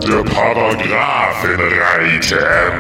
der Paragraphen reiten.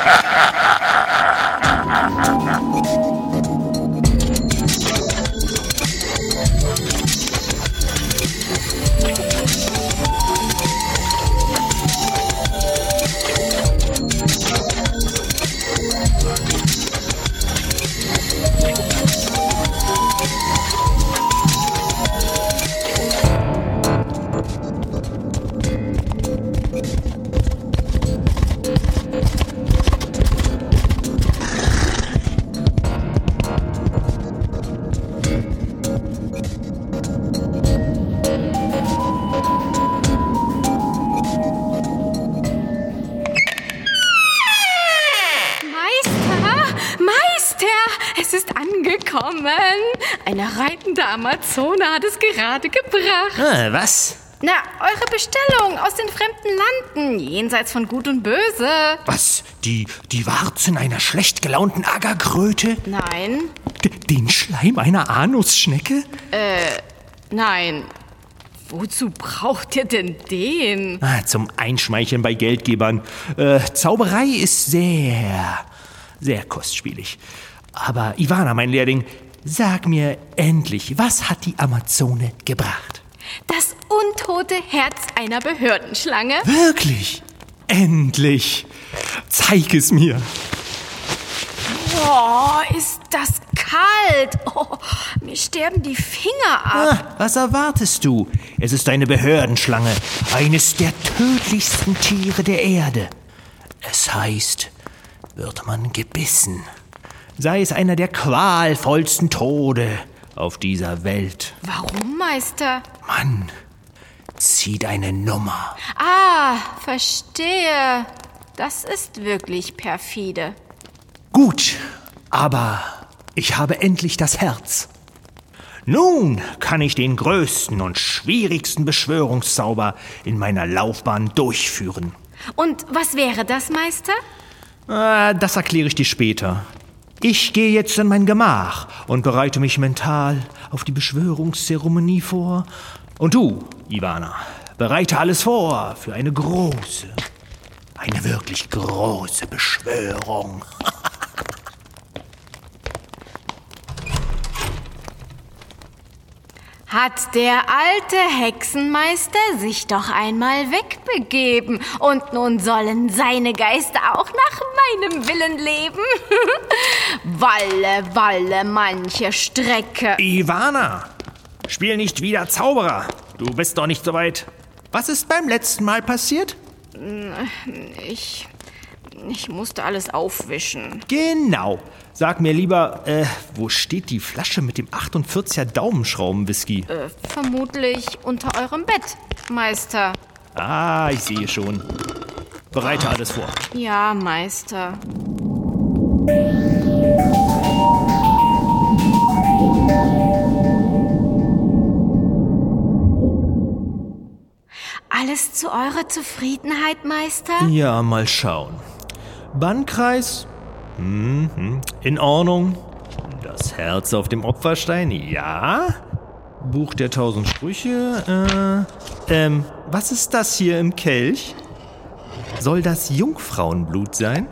Eine reitende Amazone hat es gerade gebracht. Was? Na, eure Bestellung aus den fremden Landen, jenseits von Gut und Böse. Was? Die Warzen einer schlecht gelaunten Ackerkröte? Nein. Den Schleim einer Anusschnecke? Nein. Wozu braucht ihr denn den? Zum Einschmeicheln bei Geldgebern. Zauberei ist sehr, sehr kostspielig. Aber Ivana, mein Lehrling, sag mir endlich, was hat die Amazone gebracht? Das untote Herz einer Behördenschlange. Wirklich? Endlich! Zeig es mir! Boah, ist das kalt. Oh, mir sterben die Finger ab. Was erwartest du? Es ist eine Behördenschlange, eines der tödlichsten Tiere der Erde. Es heißt, wird man gebissen, sei es einer der qualvollsten Tode auf dieser Welt. Warum, Meister? Man zieht eine Nummer. Verstehe. Das ist wirklich perfide. Gut, aber ich habe endlich das Herz. Nun kann ich den größten und schwierigsten Beschwörungszauber in meiner Laufbahn durchführen. Und was wäre das, Meister? Das erkläre ich dir später. Ich gehe jetzt in mein Gemach und bereite mich mental auf die Beschwörungszeremonie vor. Und du, Ivana, bereite alles vor für eine wirklich große Beschwörung. Hat der alte Hexenmeister sich doch einmal wegbegeben und nun sollen seine Geister auch nach meinem Willen leben? Walle, manche Strecke. Ivana, spiel nicht wieder Zauberer. Du bist doch nicht so weit. Was ist beim letzten Mal passiert? Ich musste alles aufwischen. Genau. Sag mir lieber, wo steht die Flasche mit dem 48er Daumenschrauben-Whisky? Vermutlich unter eurem Bett, Meister. Ich sehe schon. Bereite alles vor. Ja, Meister. Alles zu eurer Zufriedenheit, Meister? Ja, mal schauen. Bannkreis? In Ordnung. Das Herz auf dem Opferstein? Ja. Buch der 1000 Sprüche? Was ist das hier im Kelch? Soll das Jungfrauenblut sein?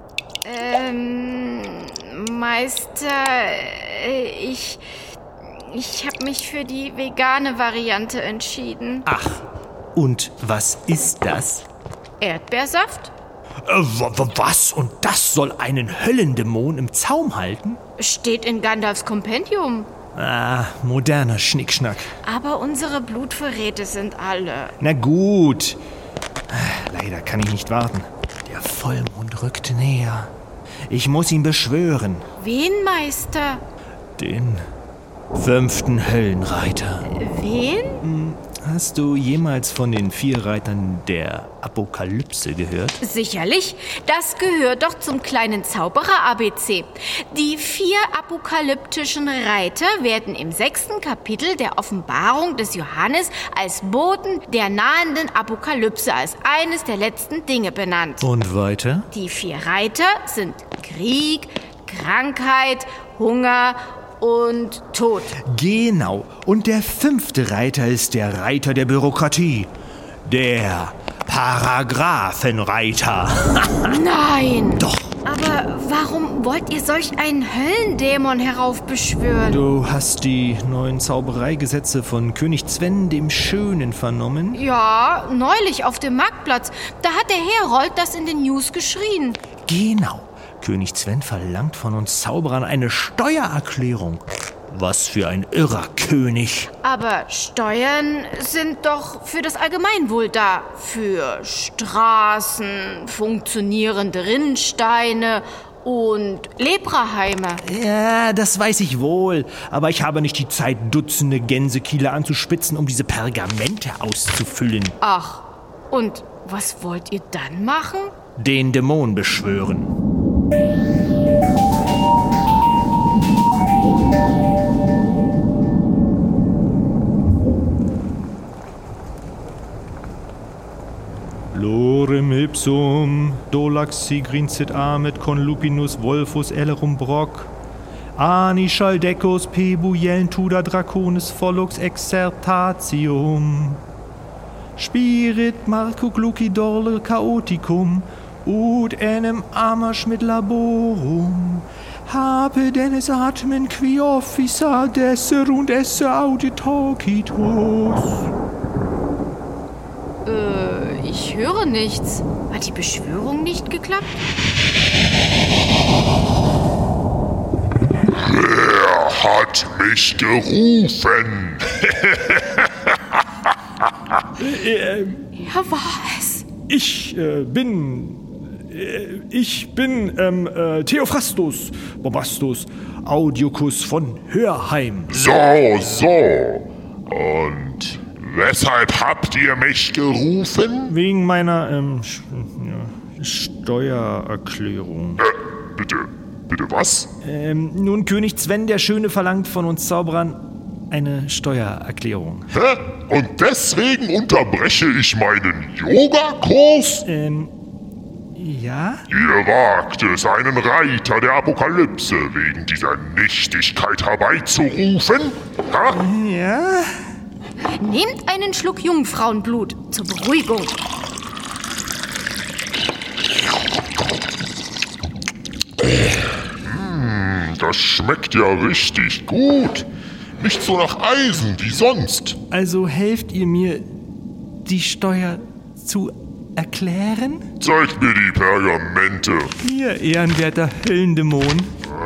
Meister, ich habe mich für die vegane Variante entschieden. Ach, und was ist das? Erdbeersaft? Was? Und das soll einen Höllendämon im Zaum halten? Steht in Gandalfs Kompendium. Moderner Schnickschnack. Aber unsere Blutvorräte sind alle. Na gut. Leider kann ich nicht warten. Der Vollmond rückt näher. Ich muss ihn beschwören. Wen, Meister? Den 5. Höllenreiter. Wen? Hast du jemals von den 4 Reitern der Apokalypse gehört? Sicherlich. Das gehört doch zum kleinen Zauberer-ABC. Die 4 apokalyptischen Reiter werden im 6. Kapitel der Offenbarung des Johannes als Boten der nahenden Apokalypse als eines der letzten Dinge benannt. Und weiter? Die 4 Reiter sind Krieg, Krankheit, Hunger und Tod. Genau. Und der 5. Reiter ist der Reiter der Bürokratie. Der Paragraphenreiter. Nein! Doch. Aber warum wollt ihr solch einen Höllendämon heraufbeschwören? Du hast die neuen Zaubereigesetze von König Sven dem Schönen vernommen? Ja, neulich auf dem Marktplatz. Da hat der Herold das in den News geschrien. Genau. König Sven verlangt von uns Zauberern eine Steuererklärung. Was für ein irrer König. Aber Steuern sind doch für das Allgemeinwohl da. Für Straßen, funktionierende Rinnsteine und Lepraheime. Ja, das weiß ich wohl. Aber ich habe nicht die Zeit, Dutzende Gänsekiele anzuspitzen, um diese Pergamente auszufüllen. Ach, und was wollt ihr dann machen? Den Dämon beschwören. Lorem ipsum, dolax sigrincit amet con lupinus volfus elerum broc, ani schaldecus pebu jentuda draconis follux exertatium, spirit marco gluci dorle chaoticum, ut enem amaschmid laborum, habe dennes atmen qui officia desserunt esse auditocitus. Ich höre nichts. Hat die Beschwörung nicht geklappt? Wer hat mich gerufen? Ja, war es. Ich bin Theophrastus Bombastus Audiocus von Hörheim. So. Und weshalb habt ihr mich gerufen? Wegen meiner Steuererklärung. Bitte was? Nun, König Sven der Schöne verlangt von uns Zauberern eine Steuererklärung. Hä? Und deswegen unterbreche ich meinen Yogakurs? Ja? Ihr wagt es, einen Reiter der Apokalypse wegen dieser Nichtigkeit herbeizurufen? Ha? Ja? Nehmt einen Schluck Jungfrauenblut zur Beruhigung. Das schmeckt ja richtig gut. Nicht so nach Eisen wie sonst. Also helft ihr mir, die Steuer zu erklären? Zeigt mir die Pergamente. Hier, ehrenwerter Höllendämon.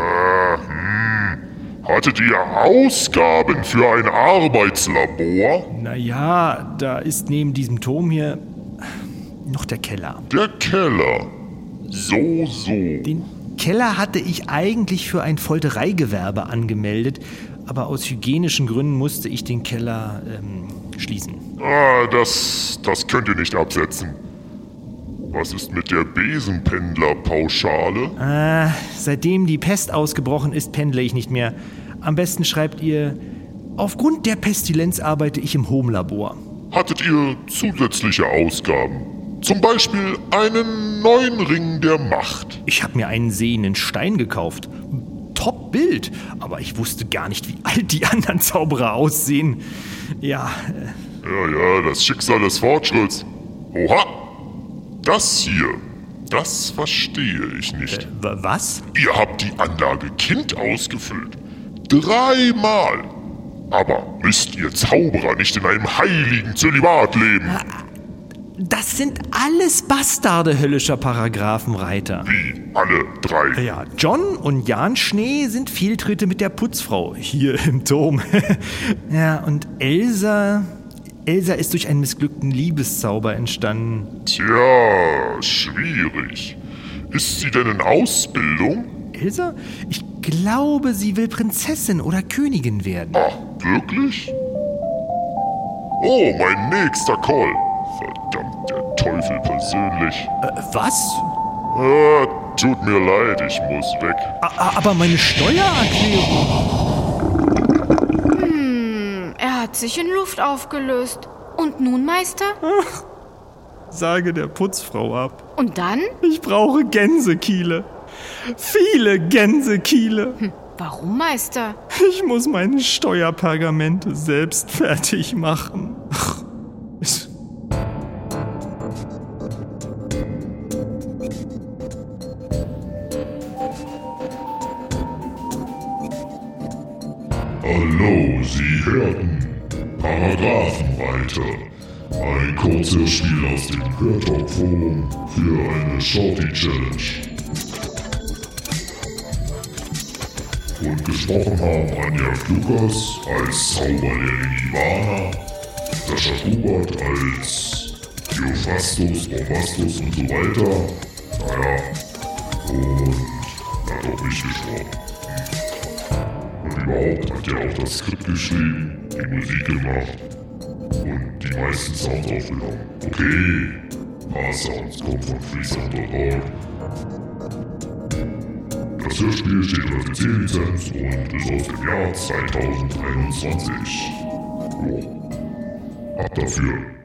Hattet ihr Ausgaben für ein Arbeitslabor? Naja, da ist neben diesem Turm hier noch der Keller. Der Keller. So. Den Keller hatte ich eigentlich für ein Foltereigewerbe angemeldet, aber aus hygienischen Gründen musste ich den Keller schließen. Das könnt ihr nicht absetzen. Was ist mit der Besenpendlerpauschale? Seitdem die Pest ausgebrochen ist, pendle ich nicht mehr. Am besten schreibt ihr: Aufgrund der Pestilenz arbeite ich im Home-Labor. Hattet ihr zusätzliche Ausgaben? Zum Beispiel einen neuen Ring der Macht. Ich habe mir einen sehenden Stein gekauft. Top-Bild, aber ich wusste gar nicht, wie alt die anderen Zauberer aussehen. Ja, das Schicksal des Fortschritts. Oha! Das hier, das verstehe ich nicht. Was? Ihr habt die Anlage Kind ausgefüllt. 3-mal. Aber müsst ihr Zauberer nicht in einem heiligen Zölibat leben? Das sind alles Bastarde höllischer Paragraphenreiter. Wie alle 3? Ja, John und Jan Schnee sind Fehltritte mit der Putzfrau hier im Turm. Ja, und Elsa ist durch einen missglückten Liebeszauber entstanden. Tja, schwierig. Ist sie denn in Ausbildung? Elsa? Ich glaube, sie will Prinzessin oder Königin werden. Ach, wirklich? Oh, mein nächster Call. Verdammt, der Teufel persönlich. Was? Tut mir leid, ich muss weg. Aber meine Steuererklärung... Er hat sich in Luft aufgelöst. Und nun, Meister? Sage der Putzfrau ab. Und dann? Ich brauche Gänsekiele. Viele Gänsekiele. Warum, Meister? Ich muss meine Steuerpergamente selbst fertig machen. die Hörden, Paragraphenreiter. Ein Kurzhörspiel aus dem Hörtalk-Forum für eine Shorty-Challenge. Und gesprochen haben Anja Klukas als Zauberlehrling Ivana, Sascha Hubert als Theophrastus, Bombastus und so weiter. Naja, und hat auch mich gesprochen. Und überhaupt hat er auch das Skript geschrieben, die Musik gemacht und die meisten Sounds aufgenommen. Okay, ein paar Sounds kommen von freesound.org. Das Hörspiel steht unter CC-Lizenz und ist aus dem Jahr 2021. Jo. Ab dafür.